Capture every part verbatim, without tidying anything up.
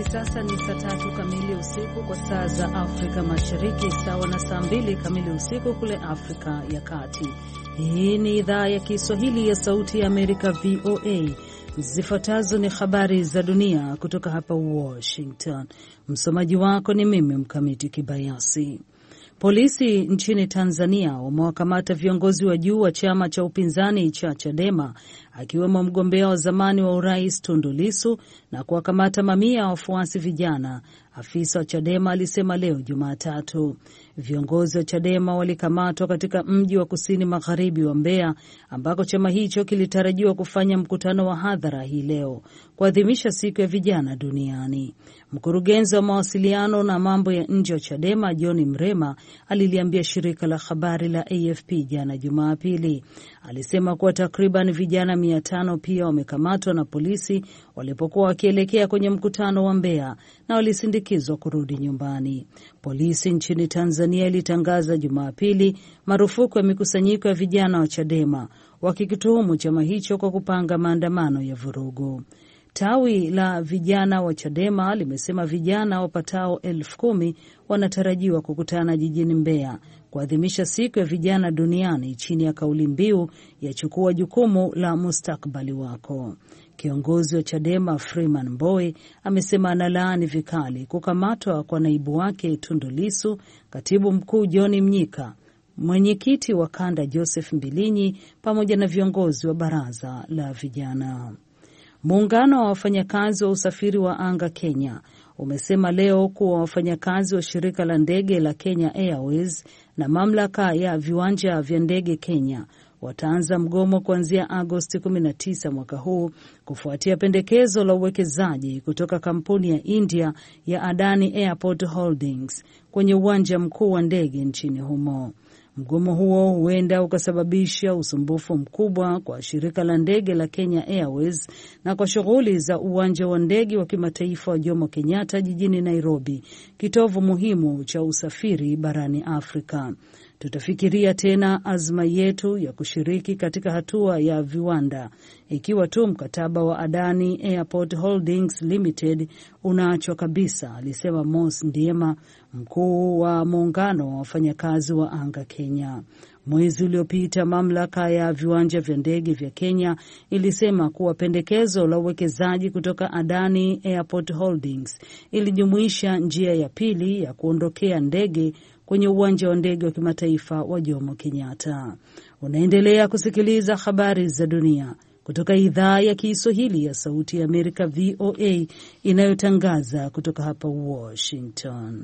sasa ni saa tatu kamili usiku kwa saa za Afrika Mashariki, sawa na saa mbili kamili usiku kule Afrika ya Kati. Hii ni idhaa ya Kiswahili ya Sauti ya Amerika, V O A. Zifuatazo ni habari za dunia kutoka hapa Washington. Msomaji wako ni mimi Mkamiti Kibayasi. Polisi nchini Tanzania wamewakamata viongozi wa juu wa chama cha upinzani cha Chadema, akiwemo mgombea wa zamani wa urais Tundu Lissu, na kuwakamata mamia ya wafuasi vijana, afisa wa Chadema alisema leo Jumatatu. Viongozi wa Chadema walikamatwa katika mji wa kusini magharibi wa Mbeya, ambako chama hicho kilitarajiwa kufanya mkutano wa hadhara hii leo kuadhimisha siku ya vijana duniani. Mkurugenzi wa mawasiliano na mambo ya nje wa Chadema, John Mrema, aliliambia shirika la habari la A F P jana Jumapili. Alisema kuwa takriban vijana mia tano pia wamekamatwa na polisi walipokuwa wakielekea kwenye mkutano wa Mbeya na walisindikizwa kurudi nyumbani. Polisi nchini Tanzania ilitangaza Jumapili marufuku ya mikusanyiko ya vijana wa Chadema, wakikituhumu chama hicho kwa kupanga maandamano ya vurugu. Tawi la vijana wa Chadema limesema vijana wapatao elfu kumi wanatarajiwa kukutana jijini Mbeya kuadhimisha siku ya vijana duniani chini ya kauli mbiu ya chukua jukumu la mustakabali wako. Kiongozi wa Chadema Freeman Mbowe amesema analaani vikali kukamatwa kwa naibu wake Tundu Lissu, katibu mkuu John Mnyika, mwenyekiti wa kanda Joseph Mbilinyi, pamoja na viongozi wa baraza la vijana. Muungano wa wafanyakazi wa usafiri wa anga Kenya umesema leo kuwa wafanyakazi wa shirika la ndege la Kenya Airways na mamlaka ya viwanja vya ndege Kenya wataanza mgomo kuanzia Agosti kumi na tisa mwaka huu kufuatia pendekezo la uwekezaji kutoka kampuni ya India ya Adani Airport Holdings kwenye uwanja mkuu wa ndege nchini humo. Mgomo huo huenda ukasababisha usumbufu mkubwa kwa shirika la ndege la Kenya Airways na kwa shughuli za uwanja wa ndege wa kimataifa wa Jomo Kenyatta jijini Nairobi, kitovu muhimu cha usafiri barani Afrika. Tutafikiria tena azma yetu ya kushiriki katika hatua ya viwanda ikiwa tu mkataba wa Adani Airport Holdings Limited unaachwa kabisa, alisema Mos Ndiema, mkuu wa muungano wa wafanyakazi wa anga Kenya. Mwezi uliopita mamlaka ya viwanja vya ndege vya Kenya ilisema kuwa pendekezo la uwekezaji kutoka Adani Airport Holdings ilijumuisha njia ya pili ya kuondokea ndege kwenye uwanja wa ndege wa kimataifa wa Jomo Kenyatta. Unaendelea kusikiliza habari za dunia kutoka idhaa ya Kiswahili ya Sauti ya Amerika, V O A, inayotangaza kutoka hapa Washington.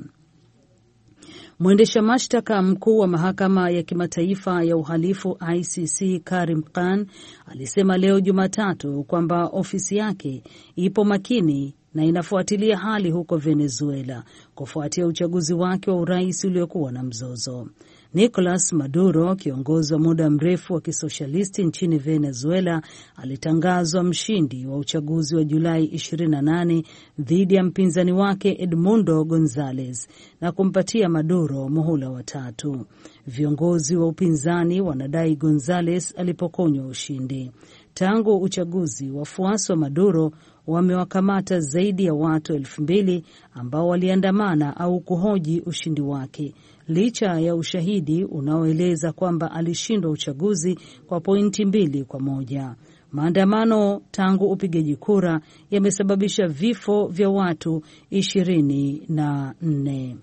Mwendesha mashtaka mkuu wa mahakama ya kimataifa ya uhalifu I C C Karim Khan alisema leo Jumatatu kwamba ofisi yake ipo makini na inafuatilia hali huko Venezuela kufuatia uchaguzi wake wa urais uliokuwa na mzozo. Nicolas Maduro, kiongozi wa muda mrefu wa kisosialisti nchini Venezuela, alitangazwa mshindi wa uchaguzi wa Julai ishirini na nane dhidi ya mpinzani wake Edmundo Gonzalez na kumpatia Maduro muhula wa tatu. Viongozi wa upinzani wanadai Gonzalez alipokonywa ushindi. Tangu uchaguzi, wafuasi wa Maduro wamewakamata zaidi ya watu elfu mbili ambao waliandamana au kuhoji ushindi wake, licha ya ushahidi unaoeleza kwamba alishindwa uchaguzi kwa pointi mbili kwa moja. Maandamano tangu upigaji kura yamesababisha vifo vya watu ishirini na nne.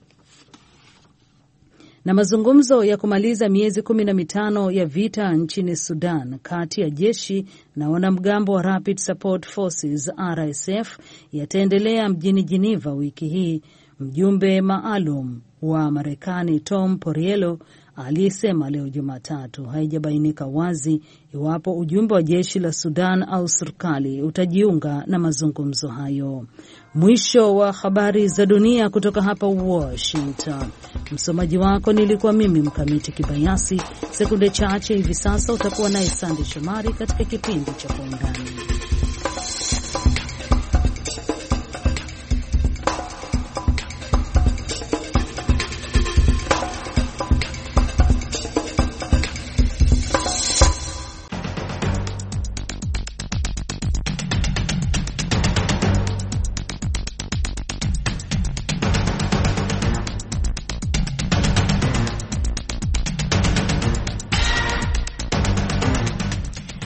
Na mazungumzo ya kumaliza miezi kumi na mitano ya vita nchini Sudan kati ya jeshi na wanamgambo wa Rapid Support Forces R S F yataendelea mjini Geneva wiki hii. Mjumbe maalum wa Marekani Tom Porriello aliyesema leo Jumatatu haijabainika wazi iwapo ujumbe wa jeshi la Sudan au serikali utajiunga na mazungumzo hayo. Mwisho wa habari za dunia kutoka hapa Washington. Msomaji wako nilikuwa mimi Mkamiti Kibayasi. Sekunde chache hivi sasa utakuwa naye Sande Shomari katika kipindi cha Kwa Undani.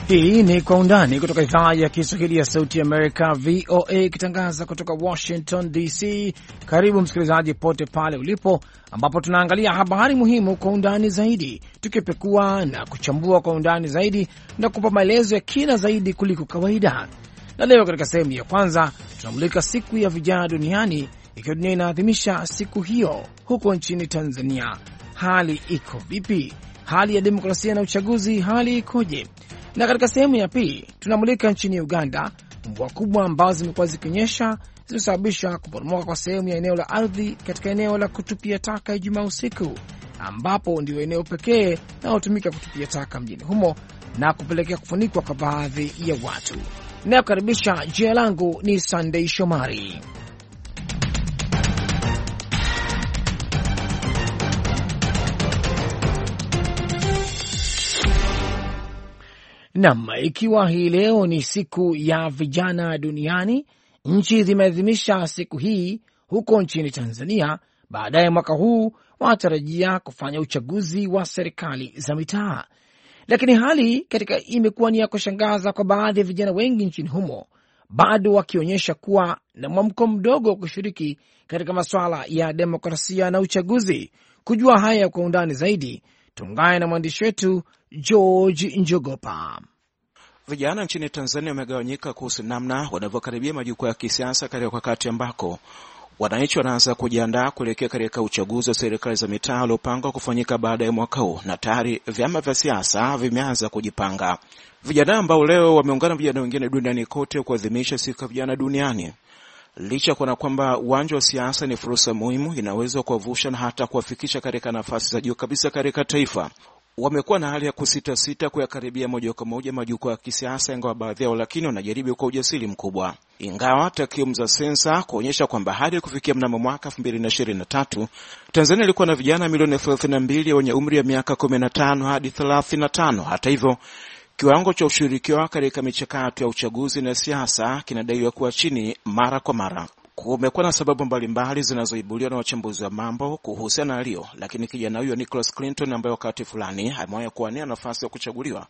Hii ni Kwa Undani kutoka idhaa ya Kiswahili ya Sauti ya Amerika, V O A, ikitangaza kutoka Washington D C. Karibu msikilizaji pote pale ulipo, ambapo tunaangalia habari muhimu kwa undani zaidi, tukipekua na kuchambua kwa undani zaidi na kupa maelezo ya kina zaidi kuliko kawaida. Na leo katika sehemu ya kwanza tunamulika siku ya vijana duniani, ikiwa dunia inaadhimisha siku hiyo. Huko nchini Tanzania hali iko vipi? Hali ya demokrasia na uchaguzi, hali ikoje? Na katika sehemu ya pili tunamulika nchini Uganda, mvua kubwa ambazo zimekuwa zikinyesha zilisababisha kuporomoka kwa sehemu ya eneo la ardhi katika eneo la kutupia taka Ijumaa usiku, ambapo ndio eneo pekee linalotumika kutupia taka mjini humo na kupelekea kufunikwa kwa baadhi ya watu. Nakukaribisha, jina langu ni Sunday Shomari. Naam, ikiwa hii leo ni siku ya vijana duniani, nchi zimeadhimisha siku hii. Huko nchini Tanzania, baadaye mwaka huu wanatarajia kufanya uchaguzi wa serikali za mitaa, lakini hali katika imekuwa ni ya kushangaza kwa baadhi ya vijana wengi nchini humo, bado wakionyesha kuwa na mwamko mdogo wa kushiriki katika masuala ya demokrasia na uchaguzi. Kujua haya kwa undani zaidi, tuungane na mwandishi wetu George Njogopa. Vijana nchini Tanzania wamegawanyika kuhusu namna wanavyokaribia majukwaa ya kisiasa katika wakati ambako wananchi wanaanza kujiandaa kuelekea katika uchaguzi wa serikali za mitaa uliopangwa kufanyika baada ya mwaka huu, na tayari vyama vya siasa vimeanza kujipanga. Vijana ambao leo wameungana vijana wengine duniani kote kuadhimisha siku ya vijana duniani, licha kuna kwamba uwanja wa siasa ni fursa muhimu inaweza kuwavusha na hata kuwafikisha katika nafasi za juu kabisa katika taifa, wamekuwa na hali ya kusita sita kuyakaribia moja kwa moja majukwaa ya kisiasa, ingawa baadhi yao lakini wanajaribu kwa ujasiri mkubwa. Ingawa takwimu za sensa kuonyesha kwamba hadi kufikia mnamo mwaka elfu mbili na ishirini na tatu Tanzania ilikuwa na vijana milioni thelathini na mbili wenye umri ya miaka kumi na tano hadi thelathini na tano. Hata hivyo, kiwango cha ushiriki wao katika michakato ya uchaguzi na siasa kinadaiwa kuwa chini mara kwa mara. Kumekuwa na sababu mbalimbali zinazoibuliwa na wachambuzi wa mambo kuhusiana na hilo, lakini kijana huyo Nicholas Clinton, ambaye wakati fulani amewahi kuwania nafasi ya kuchaguliwa,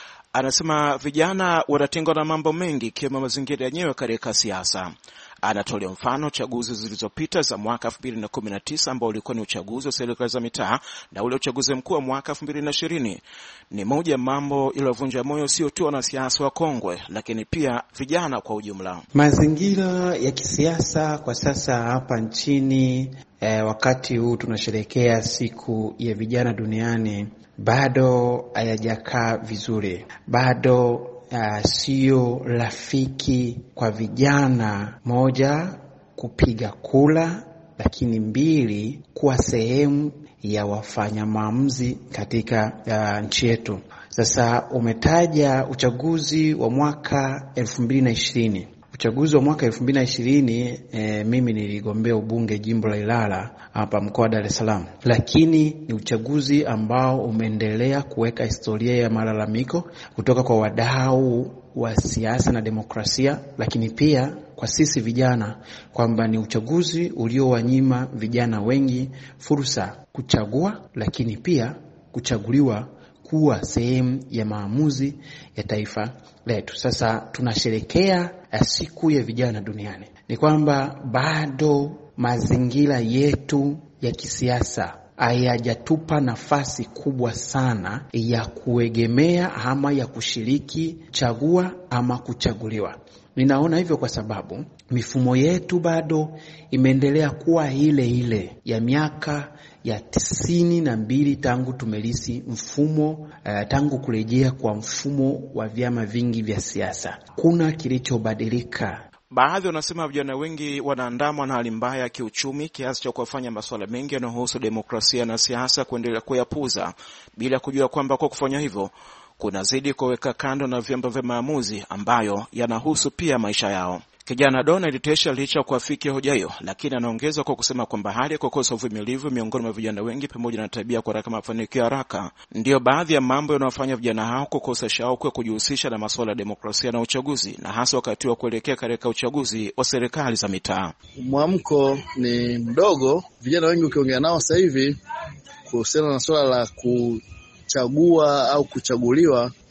anasema vijana wanatengwa na mambo mengi kama mazingira yenyewe katika siasa. Anatolea mfano chaguzi zilizopita za mwaka elfu mbili na kumi na tisa ambao ulikuwa ni uchaguzi wa serikali za mitaa na ule uchaguzi mkuu wa mwaka elfu mbili na ishirini. Ni moja ya mambo iliyovunja moyo sio tu wanasiasa wa kongwe, lakini pia vijana kwa ujumla. Mazingira ya kisiasa kwa sasa hapa nchini eh, wakati huu tunasherehekea siku ya vijana duniani, bado hayajakaa vizuri. Bado Uh, sio rafiki kwa vijana, moja, kupiga kula, lakini mbili, kuwa sehemu ya wafanya maamuzi katika uh, nchi yetu. Sasa umetaja uchaguzi wa mwaka elfu mbili na ishirini. Uchaguzi wa mwaka elfu mbili na ishirini, e, mimi niligombea ubunge jimbo la Ilala hapa mkoa wa Dar es Salaam. Lakini ni uchaguzi ambao umeendelea kuweka historia ya malalamiko kutoka kwa wadau wa siasa na demokrasia, lakini pia kwa sisi vijana kwamba ni uchaguzi uliowanyima vijana wengi fursa kuchagua, lakini pia kuchaguliwa kuwa sehemu ya maamuzi ya taifa letu. Sasa tunasherehekea siku ya vijana duniani. Ni kwamba bado mazingira yetu ya kisiasa hayajatupa nafasi kubwa sana ya kuegemea ama ya kushiriki chagua ama kuchaguliwa. Ninaona hivyo kwa sababu mifumo yetu bado imeendelea kuwa ile ile ya miaka ya tisini na mbili tangu tumelisi mfumo uh, tangu kurejea kwa mfumo wa vyama vingi vya siasa. Kuna kilichobadilika. Baadhi wanasema vijana wengi wanaandamwa na hali mbaya ya kiuchumi kiasi cha kuwafanya masuala mengi yanayohusu demokrasia na siasa kuendelea kuyapuza, bila kujua kwamba kwa kufanya hivyo kunazidi kuweka kando na vyombo vya maamuzi ambayo yanahusu pia maisha yao. Kijana Donald Tesha licha kuafikia hoja hiyo, lakini anaongeza kwa kusema kwamba hali ya kukosa uvumilivu miongoni mwa vijana wengi pamoja na tabia kwa haraka mafanikio haraka ndio baadhi ya mambo yanayofanya vijana hao kukosa shauku ya kujihusisha na masuala ya demokrasia na uchaguzi, na hasa wakati wa kuelekea katika uchaguzi wa serikali za mitaa. Mwamko ni mdogo. Vijana wengi ukiongea nao sasa hivi kuhusiana na swala la kuchagua au kuchaguliwa,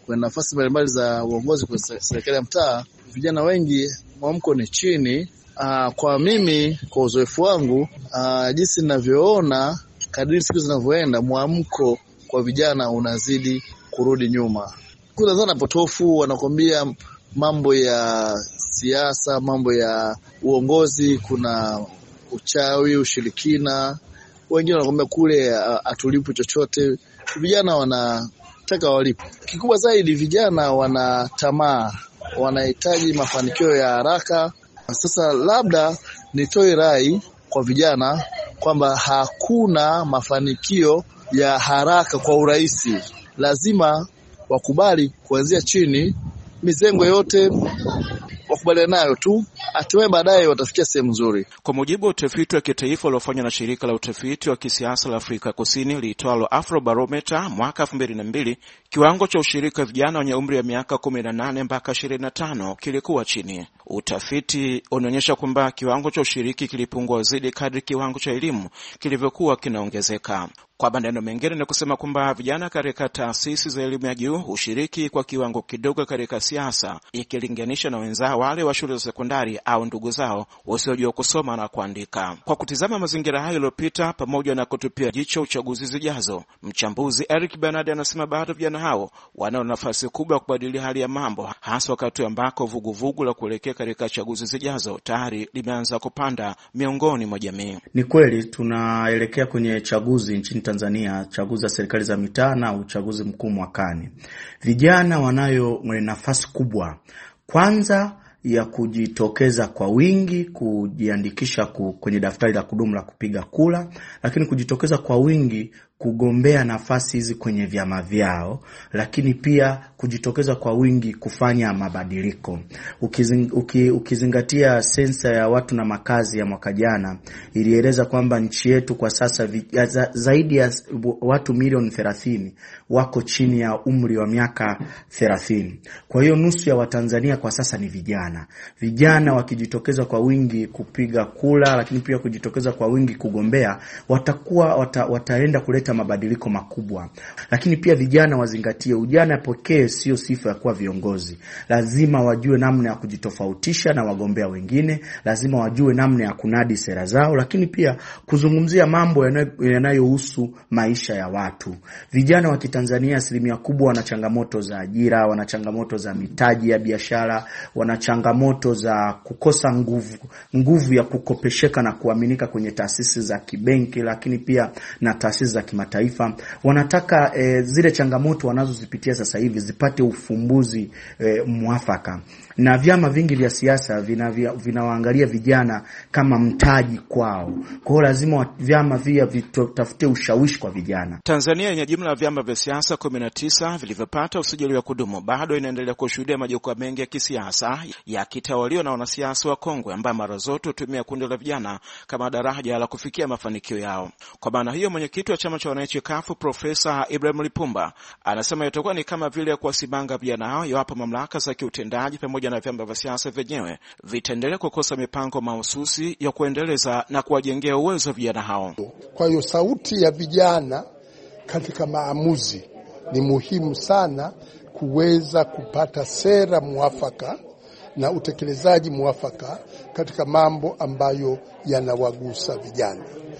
kwenye nafasi mbalimbali za uongozi kwa serikali ya mtaa, vijana wengi mwamko ni chini. Aa, kwa mimi, kwa uzoefu wangu, aa, jinsi ninavyoona kadri siku zinavyoenda, mwamko kwa vijana unazidi kurudi nyuma. Kuna dhana potofu wanakwambia mambo ya siasa, mambo ya uongozi, kuna uchawi, ushirikina. Wengine wanakwambia kule hatulipu chochote. Vijana wanataka walipo. Kikubwa zaidi, vijana wana tamaa, wanahitaji mafanikio ya haraka. Sasa labda nitoe rai kwa vijana kwamba hakuna mafanikio ya haraka kwa urahisi. Lazima wakubali kuanzia chini, mizengo yote wakubaliana nayo tu, hatimaye baadaye watafikia sehemu nzuri. Kwa mujibu wa utafiti wa kitaifa uliofanywa na shirika la utafiti wa kisiasa la Afrika Kusini liitwalo Afrobarometer mwaka elfu mbili na mbili, kiwango cha ushirika vijana wenye umri wa miaka kumi na nane mpaka ishirini na tano kilikuwa chini. Utafiti unaonyesha kwamba kiwango cha ushiriki kilipungua zaidi kadri kiwango cha elimu kilivyokuwa kinaongezeka. Kwa maneno mengine ni kusema kwamba vijana katika taasisi za elimu ya juu ushiriki kwa kiwango kidogo katika siasa ikilinganisha na wenzao wale wa shule za sekondari au ndugu zao wasiojua kusoma na kuandika. Kwa kutizama mazingira hayo yaliyopita pamoja na kutupia jicho uchaguzi zijazo, mchambuzi Eric Bernard anasema bado vijana hao wana nafasi kubwa kubadili hali ya mambo, hasa wakati ambako vuguvugu la kuelekea katika chaguzi zijazo tayari limeanza kupanda miongoni mwa jamii. Ni kweli tunaelekea kwenye chaguzi nchini Tanzania, chaguzi za serikali za mitaa na uchaguzi mkuu mwakani. Vijana wanayo nafasi kubwa, kwanza ya kujitokeza kwa wingi kujiandikisha kwenye daftari la kudumu la kupiga kura, lakini kujitokeza kwa wingi kugombea nafasi hizi kwenye vyama vyao, lakini pia kujitokeza kwa wingi kufanya mabadiliko. Ukizing, uki, ukizingatia sensa ya watu na makazi ya mwaka jana ilieleza kwamba nchi yetu kwa sasa vi, ya, za, zaidi ya watu milioni thelathini wako chini ya umri wa miaka thelathini. Kwa hiyo nusu ya Watanzania kwa sasa ni vijana. Vijana wakijitokeza kwa wingi kupiga kura, lakini pia kujitokeza kwa wingi kugombea, watakuwa wata, wataenda kuleta mabadiliko makubwa. Lakini pia vijana wazingatie, ujana pekee sio sifa ya kuwa viongozi. Lazima wajue namna ya kujitofautisha na wagombea wengine, lazima wajue namna ya kunadi sera zao, lakini pia kuzungumzia mambo yanayohusu maisha ya watu. Vijana wa Kitanzania asilimia kubwa wana changamoto za ajira, wana changamoto za mitaji ya biashara, wana changamoto za kukosa nguvu nguvu ya kukopesheka na kuaminika kwenye taasisi za kibenki, lakini pia na taasisi za kimataifa. Wanataka e, zile changamoto wanazozipitia sasa hivi zipate ufumbuzi e, mwafaka. Na vyama vingi vya siasa vinawaangalia vijana kama mtaji kwao. Kwa hiyo lazima vyama vya vitafute ushawishi kwa vijana. Tanzania yenye jumla ya vyama vya siasa kumi na tisa vilivyopata usajili wa kudumu bado inaendelea kushuhudia majukwaa mengi ya kisiasa yakitawaliwa na wanasiasa wa kongwe ambao mara zote hutumia kundi la vijana kama daraja la kufikia mafanikio yao. Kwa maana hiyo, mwenyekiti wa chama cha wananchi kafu Profesa Ibrahim Lipumba anasema itakuwa ni kama vile kuwasimanga vijana hao iwapo mamlaka za kiutendaji pamoja na vyama vya siasa vyenyewe vitaendelea kukosa mipango mahususi ya kuendeleza na kuwajengea uwezo vijana hao. Kwa hiyo sauti ya vijana katika maamuzi ni muhimu sana, kuweza kupata sera mwafaka na utekelezaji mwafaka katika mambo ambayo yanawagusa vijana.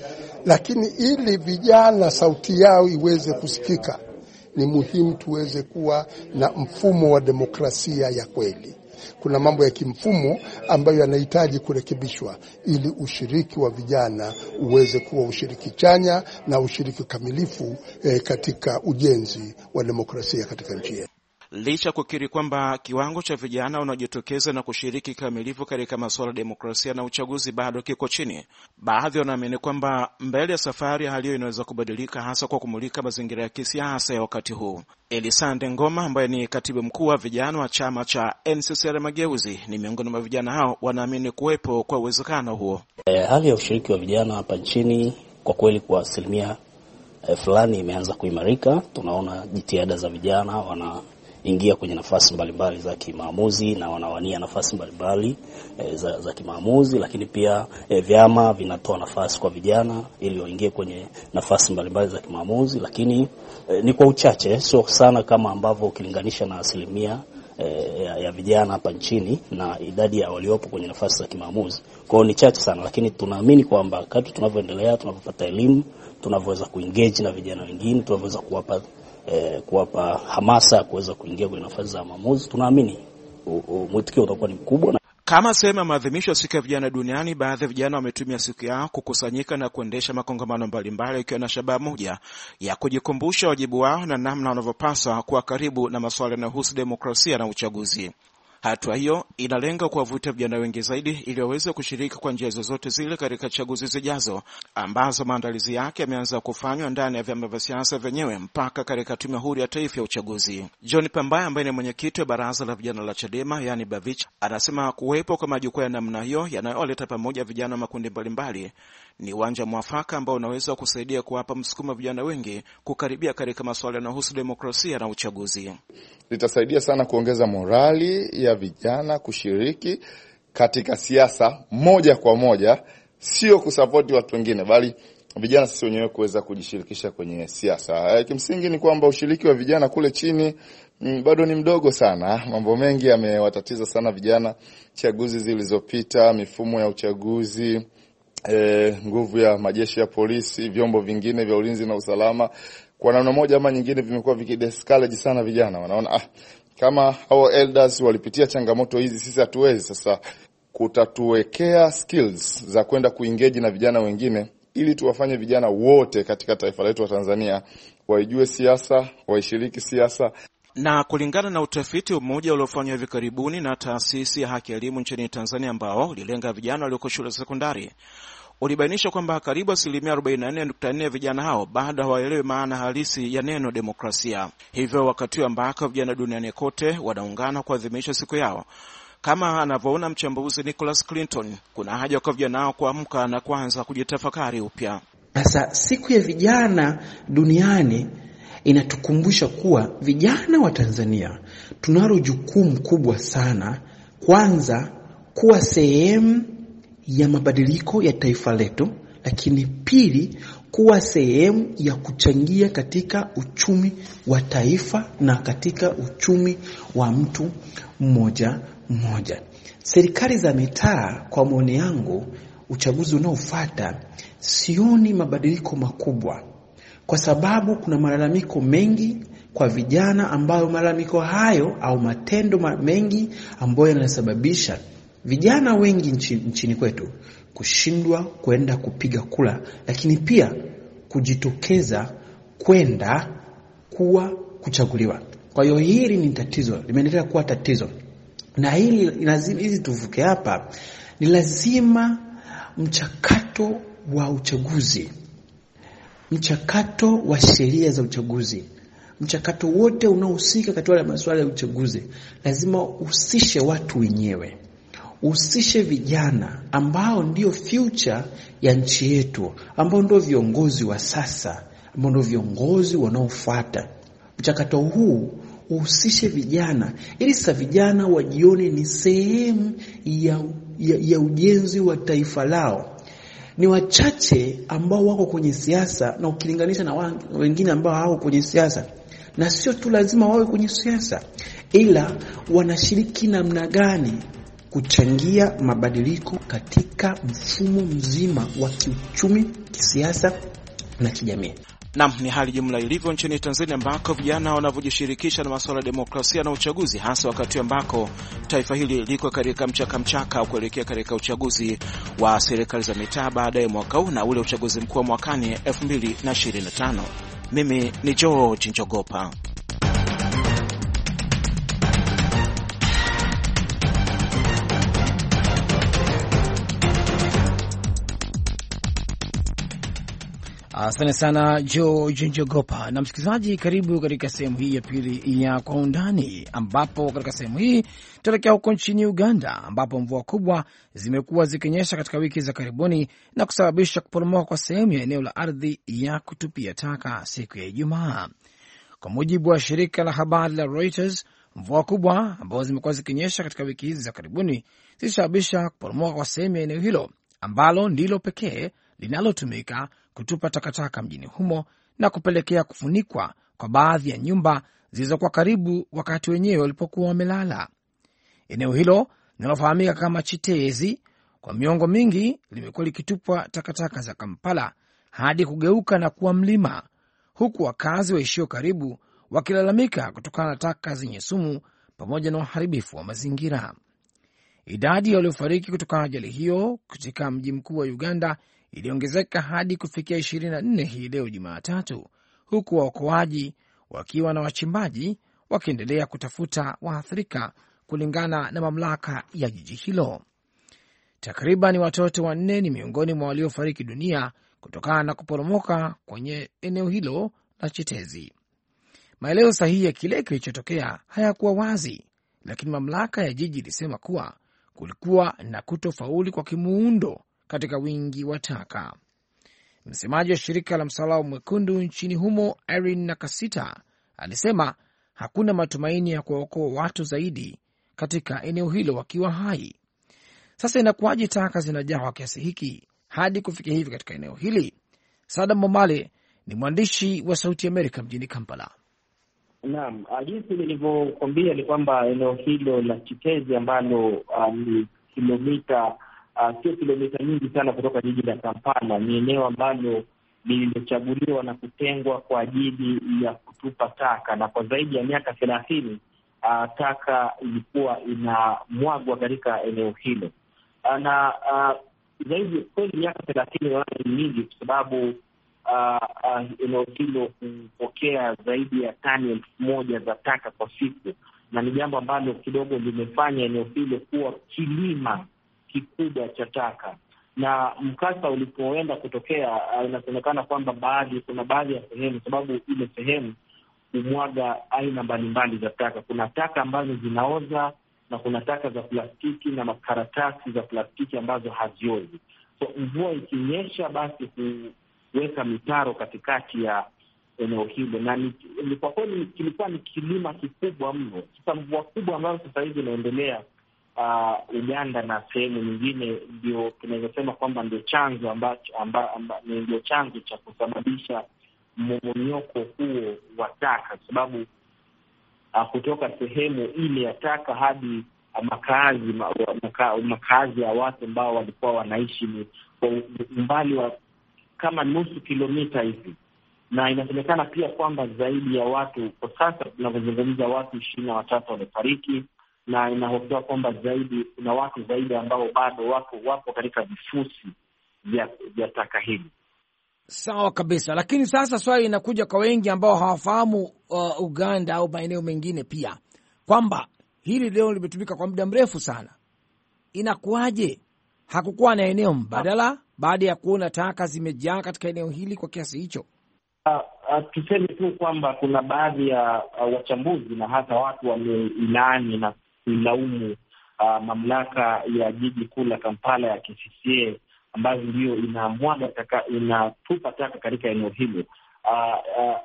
Lakini ili vijana sauti yao iweze kusikika, ni muhimu tuweze kuwa na mfumo wa demokrasia ya kweli. Kuna mambo ya kimfumo ambayo yanahitaji kurekebishwa ili ushiriki wa vijana uweze kuwa ushiriki chanya na ushiriki kamilifu eh, katika ujenzi wa demokrasia katika nchi yetu. Licha kukiri kwamba kiwango cha vijana wanaojitokeza na kushiriki kamilifu katika masuala ya demokrasia na uchaguzi bado kiko chini, baadhi wanaamini kwamba mbele ya safari hali hiyo inaweza kubadilika, hasa kwa kumulika mazingira ya kisiasa ya wakati huu. Elisande Ngoma ambaye ni katibu mkuu wa vijana wa chama cha N C C R Mageuzi ni miongoni mwa vijana hao wanaamini kuwepo kwa uwezekano huo. E, hali ya ushiriki wa vijana hapa nchini kwa kweli kwa asilimia e, fulani imeanza kuimarika. Tunaona jitihada za vijana wana wanaingia kwenye nafasi mbalimbali za kimaamuzi na wanawania nafasi mbalimbali e, za, za kimaamuzi, lakini pia e, vyama vinatoa nafasi kwa vijana ili waingie kwenye nafasi mbalimbali za kimaamuzi, lakini e, ni kwa uchache, sio sana kama ambavyo ukilinganisha na asilimia e, ya, ya vijana hapa nchini na idadi ya waliopo kwenye nafasi za kimaamuzi. Kwa hiyo ni chache sana, lakini tunaamini kwamba kadri tunavyoendelea, tunapopata elimu, tunavyoweza kuengage na vijana wengine, tunavyoweza kuwapa eh, kuwapa hamasa kuweza kuingia kwenye nafasi za maamuzi, tunaamini mwitikio utakuwa ni mkubwa. Kama sehemu ya maadhimisho ya siku ya vijana duniani, baadhi ya vijana wametumia siku yao kukusanyika na kuendesha makongamano mbalimbali ikiwa na shabaha moja ya kujikumbusha wajibu wao na namna wanavyopaswa kuwa karibu na masuala yanayohusu demokrasia na uchaguzi. Hatua hiyo inalenga kuwavutia vijana wengi zaidi ili waweze kushiriki kwa njia zozote zile katika chaguzi zijazo, ambazo maandalizi yake yameanza kufanywa ndani ya vyama vya siasa vyenyewe mpaka katika Tume Huru ya Taifa ya Uchaguzi. John Pambaya ambaye ni mwenyekiti wa baraza la vijana la Chadema, yani Bavich, anasema kuwepo kwa majukwaa ya namna hiyo yanayoleta pamoja vijana wa makundi mbalimbali ni uwanja mwafaka ambao unaweza kusaidia kuwapa msukumo vijana wengi kukaribia katika masuala yanayohusu demokrasia na uchaguzi. Litasaidia sana kuongeza morali ya vijana kushiriki katika siasa moja kwa moja, sio kusapoti watu wengine, bali vijana sisi wenyewe kuweza kujishirikisha kwenye siasa. Kimsingi ni kwamba ushiriki wa vijana kule chini m, bado ni mdogo sana. Mambo mengi yamewatatiza sana vijana, chaguzi zilizopita, mifumo ya uchaguzi, e, nguvu ya majeshi ya polisi, vyombo vingine vya ulinzi na usalama, kwa namna moja ama nyingine vimekuwa vikidiscourage sana vijana. Wanaona ah, kama hao elders walipitia changamoto hizi, sisi hatuwezi. Sasa kutatuwekea skills za kwenda kuengage na vijana wengine ili tuwafanye vijana wote katika taifa letu wa Tanzania waijue siasa, waishiriki siasa. Na kulingana na utafiti mmoja uliofanywa hivi karibuni na taasisi ya haki ya elimu nchini Tanzania ambao ulilenga vijana walioko shule sekondari, ulibainisha kwamba karibu asilimia arobaini na nne nukta nne ya vijana hao bado hawaelewi maana halisi ya neno demokrasia. Hivyo wakati ambako vijana duniani kote wanaungana kuadhimisha siku yao, kama anavyoona mchambuzi Nicholas Clinton, kuna haja kwa vijana hao kuamka na kuanza kujitafakari upya. Sasa siku ya vijana duniani inatukumbusha kuwa vijana wa Tanzania tunalo jukumu kubwa sana, kwanza kuwa sehemu ya mabadiliko ya taifa letu, lakini pili kuwa sehemu ya kuchangia katika uchumi wa taifa na katika uchumi wa mtu mmoja mmoja. Serikali za mitaa, kwa maoni yangu, uchaguzi unaofuata sioni mabadiliko makubwa, kwa sababu kuna malalamiko mengi kwa vijana ambayo malalamiko hayo au matendo mengi ambayo yanasababisha vijana wengi nchini, nchini kwetu kushindwa kwenda kupiga kura, lakini pia kujitokeza kwenda kuwa kuchaguliwa. Kwa hiyo hili ni tatizo, limeendelea kuwa tatizo. Na hili lazima hizi tuvuke hapa, ni lazima mchakato wa uchaguzi, mchakato wa sheria za uchaguzi, mchakato wote unaohusika katika masuala ya uchaguzi lazima uhusishe watu wenyewe. Usishe vijana ambao ndio future ya nchi yetu, ambao ndio viongozi wa sasa, ambao ndio viongozi wanaofuata. Mchakato huu uhusishe vijana ili sasa vijana wajione ni sehemu ya, ya, ya ujenzi wa taifa lao. Ni wachache ambao wako kwenye siasa na ukilinganisha na wengine ambao hawako kwenye siasa, na sio tu lazima wawe kwenye siasa, ila wanashiriki namna gani kuchangia mabadiliko katika mfumo mzima wa kiuchumi, kisiasa na kijamii. Naam, ni hali jumla ilivyo nchini Tanzania ambako vijana wanavyojishirikisha na masuala ya demokrasia na uchaguzi, hasa wakati ambako taifa hili liko katika mchaka mchaka kuelekea katika uchaguzi wa serikali za mitaa baadaye mwaka huu na ule uchaguzi mkuu wa mwakani elfu mbili na ishirini na tano. Mimi ni George Njogopa. Asante sana George Njogopa. Na msikilizaji, karibu katika sehemu hii ya pili ya Kwa Undani, ambapo katika sehemu hii tutaelekea huko nchini Uganda, ambapo mvua kubwa zimekuwa zikinyesha katika wiki za karibuni na kusababisha kuporomoka kwa sehemu ya eneo la ardhi ya kutupia taka siku ya Ijumaa. Kwa mujibu wa shirika la habari la Reuters, mvua kubwa ambazo zimekuwa zikinyesha katika wiki hizi za karibuni zilisababisha kuporomoka kwa sehemu ya eneo hilo ambalo ndilo pekee linalotumika kutupa takataka mjini humo na kupelekea kufunikwa kwa baadhi ya nyumba zilizokuwa karibu wakati wenyewe walipokuwa wamelala. Eneo hilo linalofahamika kama Chitezi kwa miongo mingi limekuwa likitupwa takataka za Kampala hadi kugeuka na kuwa mlima, huku wakazi waishio karibu wakilalamika kutokana na taka zenye sumu pamoja na uharibifu wa mazingira. Idadi ya waliofariki kutokana na ajali hiyo katika mji mkuu wa Uganda iliongezeka hadi kufikia ishirini na nne hii leo Jumatatu, huku waokoaji wakiwa na wachimbaji wakiendelea kutafuta waathirika, kulingana na mamlaka ya jiji hilo. Takriban watoto wanne ni miongoni mwa waliofariki dunia kutokana na kuporomoka kwenye eneo hilo la Chitezi. Maelezo sahihi ya kile kilichotokea hayakuwa wazi, lakini mamlaka ya jiji ilisema kuwa kulikuwa na kutofauli kwa kimuundo katika wingi wa taka. Msemaji wa shirika la Msalaba Mwekundu nchini humo, Erin Nakasita, alisema hakuna matumaini ya kuwaokoa watu zaidi katika eneo hilo wakiwa hai. Sasa inakuwaje taka zinajaa kwa kiasi hiki hadi kufikia hivi katika eneo hili? Sadam Momale ni mwandishi wa Sauti Amerika mjini Kampala. Naam, jinsi nilivyokuambia ni kwamba eneo hilo la Chitezi ambalo ni um, kilomita uh, sio kilomita nyingi sana kutoka jiji la Kampala, ni eneo ambalo lililochaguliwa na kutengwa kwa ajili ya kutupa taka, na kwa zaidi ya miaka thelathini uh, taka ilikuwa inamwagwa katika eneo hilo. Uh, na uh, zaidi kweli miaka thelathini ni nyingi kwa sababu Uh, uh, eneo hilo kupokea zaidi ya tani elfu moja za taka kwa siku, na ni jambo ambalo kidogo limefanya eneo hilo kuwa kilima kikubwa cha taka. Na mkasa ulipoenda kutokea, uh, inasemekana kwamba baadhi kuna baadhi ya sehemu, sababu ile sehemu kumwaga aina mbalimbali za taka. Kuna taka ambazo zinaoza na kuna taka za plastiki na makaratasi za plastiki ambazo haziozi. So mvua ikinyesha, basi weka mitaro katikati ya eneo hilo, na ni, ni kwa kweli kilikuwa ni kilima kikubwa mno. Sasa mvua kubwa ambayo sasa hivi inaendelea uh, Uganda na sehemu nyingine, ndio tunaweza sema kwamba ndio chanzo ambacho amba, amba, ndio chanzo cha kusababisha mmomonyoko huo wa taka, kwa sababu uh, kutoka sehemu ile ya taka hadi uh, makazi maka, makazi ya watu ambao walikuwa wanaishi ni kwa umbali wa kama nusu kilomita hivi, na inasemekana pia kwamba zaidi ya watu kwa sasa tunavyozungumza watu ishirini na watatu wamefariki, na inahofiwa kwamba zaidi kuna watu zaidi ambao bado wako wapo katika vifusi vya vya taka hili. Sawa kabisa, lakini sasa swali inakuja kwa wengi ambao hawafahamu uh, Uganda au maeneo mengine pia, kwamba hili leo limetumika kwa muda mrefu sana. Inakuwaje hakukuwa na eneo mbadala baada ya kuona taka zimejaa katika eneo hili kwa kiasi hicho? Uh, uh, tuseme tu kwamba kuna baadhi ya uh, wachambuzi na hata watu wameilaani na kuilaumu uh, mamlaka ya jiji kuu la Kampala ya K C C A ambayo ndio inamwaga taka, inatupa taka katika eneo hilo. Uh, uh,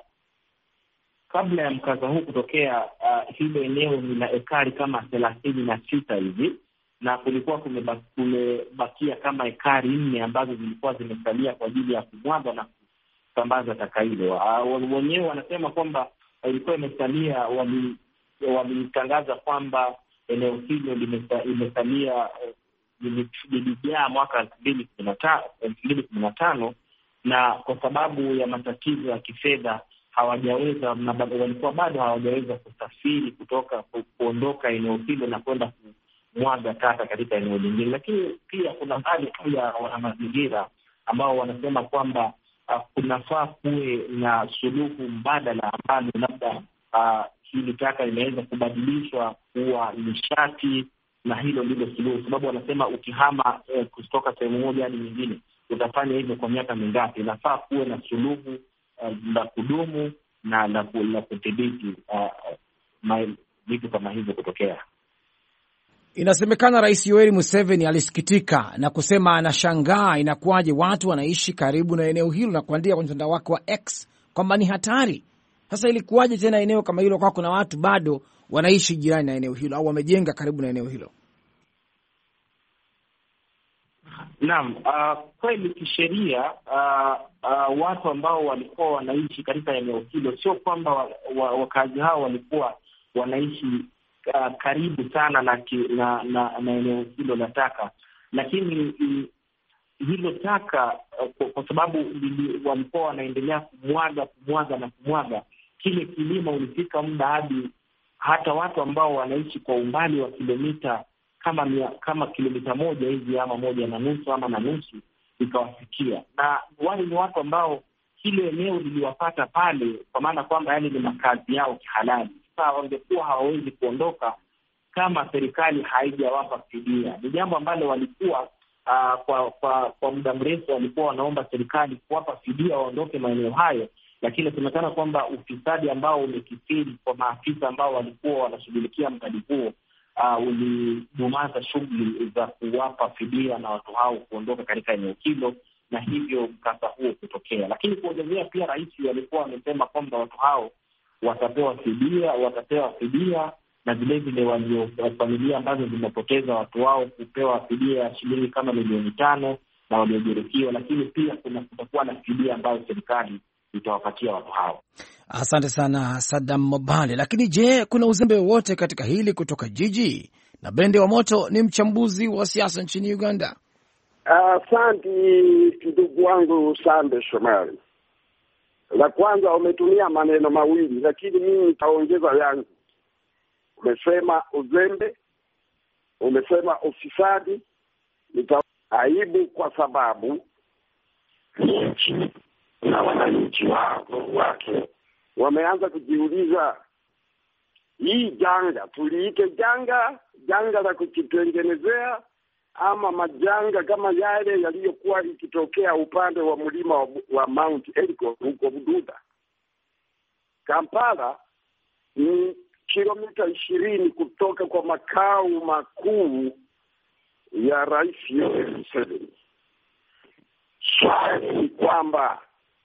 kabla ya mkaza huu kutokea, uh, hilo eneo ni la ekari kama thelathini na sita hivi, na kulikuwa kumebakia kama ekari nne ambazo zilikuwa zimesalia kwa ajili ya kumwaga na kusambaza taka hilo. Uh, wenyewe wanasema kwamba ilikuwa imesalia, walitangaza kwamba eneo hilo limesalia lilijaa mwaka elfu mbili kumi na tano, na kwa sababu ya matatizo ya kifedha hawajaweza, walikuwa bado hawajaweza kusafiri kutoka kuondoka eneo hilo na kwenda kumwaga taka katika eneo lingine. Lakini pia kuna baadhi tu ya wanamazingira ambao wanasema kwamba uh, kunafaa kuwe na suluhu mbadala ambalo labda uh, hili taka inaweza kubadilishwa kuwa nishati, na hilo ndilo suluhu, sababu wanasema ukihama eh, kutoka sehemu moja hadi nyingine utafanya hivyo kwa miaka mingapi? Inafaa kuwe na suluhu uh, la kudumu na la kudhibiti uh, vitu kama hivyo kutokea. Inasemekana Rais Yoweri Museveni alisikitika na kusema anashangaa inakuwaje watu wanaishi karibu na eneo hilo, na kuandika kwenye mtandao wake wa X kwamba ni hatari Sasa ilikuwaje tena eneo kama hilo kwa kuna watu bado wanaishi jirani na eneo hilo au wamejenga karibu na eneo hilo? Naam, uh, kweli kisheria uh, uh, watu ambao walikuwa wanaishi katika eneo hilo, sio kwamba wakazi wa, wa hao walikuwa wanaishi uh, karibu sana na, na, na, na eneo hilo la taka, lakini uh, hilo taka uh, kwa, kwa sababu walikuwa wanaendelea kumwaga kumwaga na kumwaga, kile kilima ulifika muda hadi hata watu ambao wanaishi kwa umbali wa kilomita kama mia, kama kilomita moja hivi ama moja na nusu ama na nusu ikawafikia, na wale ni watu ambao kile eneo liliwapata pale, kwa maana kwamba yani ni makazi yao kihalali. Sasa wangekuwa hawawezi kuondoka kama serikali haijawapa fidia. Ni jambo ambalo walikuwa uh, kwa kwa kwa muda mrefu walikuwa wanaomba serikali kuwapa fidia waondoke maeneo hayo, lakini inasemekana kwamba ufisadi ambao umekithiri kwa maafisa ambao walikuwa wanashughulikia mradi huo Uh, ulidumaza shughuli za kuwapa fidia na watu hao kuondoka katika eneo hilo, na hivyo mkasa huo kutokea. Lakini kuongezea pia, rais alikuwa amesema kwamba watu hao watapewa fidia, watapewa fidia na vilevile walio familia ambazo zimepoteza watu wao kupewa fidia ya shilingi kama milioni tano na waliojeruhiwa, lakini pia kuna kutakuwa na fidia ambayo serikali itawapatia watu hao. Asante sana Saddam Mobale. Lakini je, kuna uzembe wowote katika hili kutoka jiji? Na Bende wa Moto ni mchambuzi wa siasa nchini Uganda. Asante uh, ndugu wangu Sande Shomari. La kwanza umetumia maneno mawili, lakini mimi nitaongeza yangu. Umesema uzembe, umesema ufisadi, nita aibu kwa sababu nchi na wananchi wake wameanza kujiuliza, hii janga tuliite janga janga la kujitengenezea ama majanga kama yale yaliyokuwa ikitokea upande wa mlima wa, wa Mount Elgon huko Bududa. Kampala ni kilomita ishirini kutoka kwa makao makuu ya Rais Yoweri Museveni. Swali ni kwamba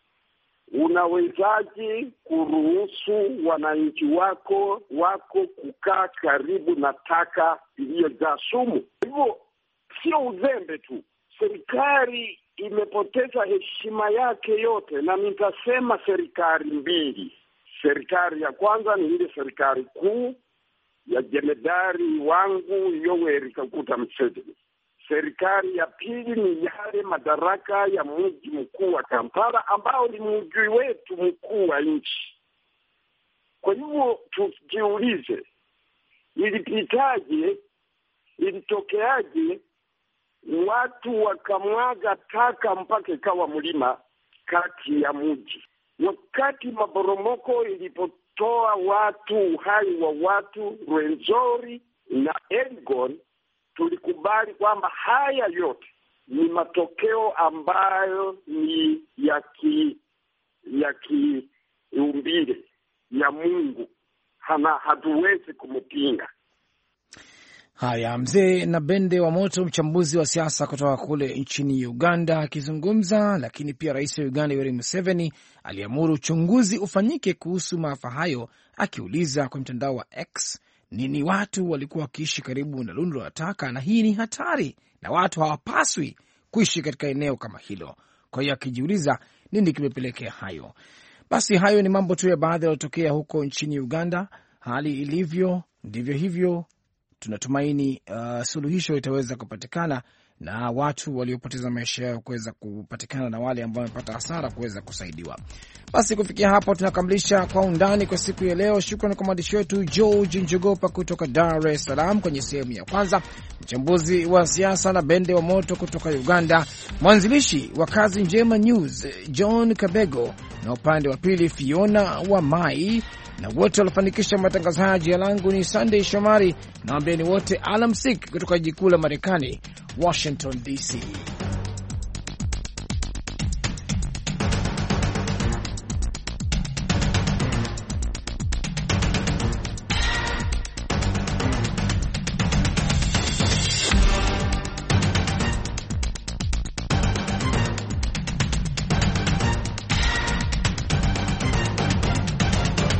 unawezaje kuruhusu wananchi wako wako kukaa karibu na taka iliyojaa sumu? Hivyo sio uzembe tu, serikali imepoteza heshima yake yote, na nitasema serikali mbili. Serikali ya kwanza ni ile serikali kuu ya jemedari wangu Yoweri Kaguta Museveni. Serikali ya pili ni yale madaraka ya mji mkuu wa Kampala ambao ni mji wetu mkuu wa nchi. Kwa hivyo tujiulize, ilipitaje, ilitokeaje watu wakamwaga taka mpaka ikawa mlima kati ya mji? Wakati maboromoko ilipotoa watu uhai wa watu Rwenzori na Elgon, tulikubali kwamba haya yote ni matokeo ambayo ni ya ki ya kiumbile ya Mungu, hana hatuwezi kumpinga. Haya, mzee na Bende wa Moto, mchambuzi wa siasa kutoka kule nchini Uganda akizungumza. Lakini pia rais wa Uganda Yoweri Museveni aliamuru uchunguzi ufanyike kuhusu maafa hayo, akiuliza kwa mtandao wa X nini watu walikuwa wakiishi karibu na lundo la taka, na hii ni hatari na watu hawapaswi kuishi katika eneo kama hilo. Kwa hiyo akijiuliza nini kimepelekea hayo. Basi hayo ni mambo tu ya baadhi yaliyotokea huko nchini Uganda. Hali ilivyo ndivyo hivyo. Tunatumaini uh, suluhisho itaweza kupatikana na watu waliopoteza maisha yao kuweza kupatikana na wale ambao wamepata hasara kuweza kusaidiwa. Basi kufikia hapo tunakamilisha Kwa Undani kwa siku ya leo. Shukrani kwa mwandishi wetu George Njogopa kutoka Dar es Salaam kwenye sehemu ya kwanza, mchambuzi wa siasa na Bende wa Moto kutoka Uganda, mwanzilishi wa Kazi Njema News John Kabego, na upande wa pili Fiona wa Mai, na wote walifanikisha matangazo haya. Jina langu ni Sunday Shomari, na wambeni wote alamsik kutoka jiji kuu la Marekani, Washington D C.